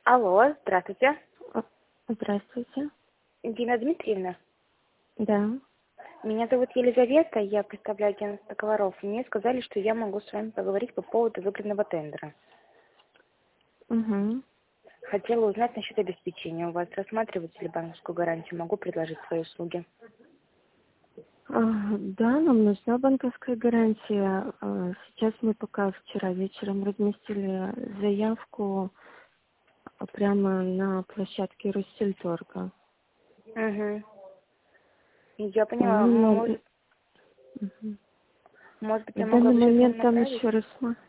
Алло, здравствуйте. А, Здравствуйте. Дина Дмитриевна. Да. Меня зовут Елизавета, я представляю агентство договоров. Мне сказали, что я могу с вами поговорить по поводу выгодного тендера. Угу. Хотела узнать насчет обеспечения. У вас рассматриваете ли банковскую гарантию? Могу предложить свои услуги. Да, нам нужна банковская гарантия. Сейчас мы пока вчера вечером разместили заявку прямо на площадке Россельторга. Угу. Я поняла. Ну, мгм. Может быть, На я могла данный бы сейчас вам момент там направить? еще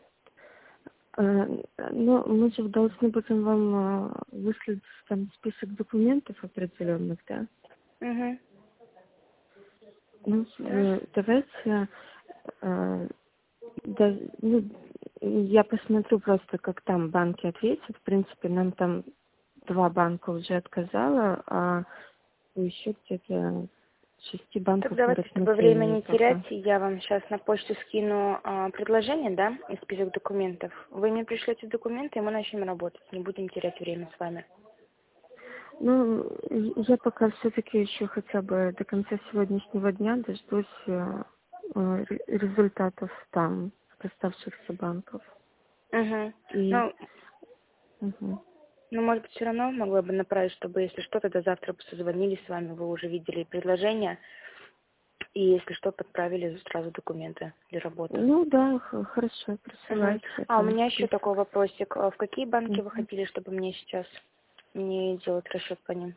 ну, мы же должны будем вам выслать там список документов определенных, да? Угу. Ну, Да. давайте, да, ну, я посмотрю просто, как там банки ответят. В принципе, нам там 2 банка уже отказало, а еще где-то 6 Так банков на давайте, чтобы время рассмотрении не терять, пока. я вам сейчас на почту скину предложение, да, и список документов. Вы мне пришлете документы, и мы начнем работать. Не будем терять время с вами. Ну, я пока все-таки еще хотя бы до конца сегодняшнего дня дождусь результатов там оставшихся банков. Угу. И Ну, мгм. может быть, все равно могла бы направить, чтобы, если что, тогда завтра бы созвонились с вами, вы уже видели предложение, и если что, подправили сразу документы для работы. Ну да, хорошо, Угу. присылайте А у это меня еще такой список. вопросик. В какие банки вы Мгм. хотели, чтобы мне сейчас не делать расчет по ним?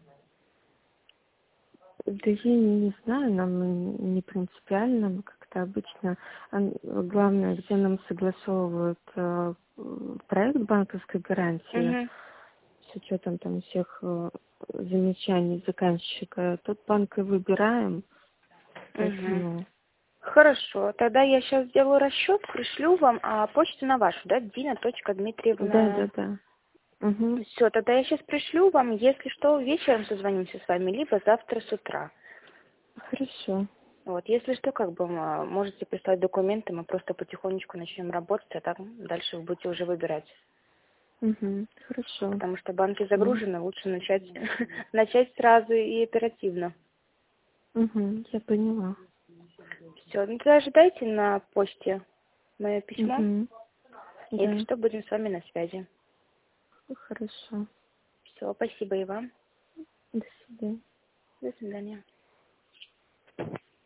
Да я не знаю, нам не принципиально, но как-то обычно. Главное, где нам согласовывают проект банковской гарантии Угу. с учетом там всех замечаний заказчика, тот банк и выбираем, Угу. поэтому Хорошо, тогда я сейчас сделаю расчет, пришлю вам почту на вашу, да, да, Dina.Dmitrievna. да, да. Угу. Все, тогда я сейчас пришлю вам, если что, вечером созвонимся с вами, либо завтра с утра. Хорошо. Вот, если что, как бы можете прислать документы, мы просто потихонечку начнем работать, а так дальше вы будете уже выбирать. Угу. Хорошо. Потому что банки Ну, загружены, лучше начать, начать сразу и оперативно. угу. Я поняла. Все, ну тогда ожидайте на почте мое письмо. Угу. Если Да. что, будем с вами на связи. Хорошо. Все, спасибо и вам. До свидания. До свидания.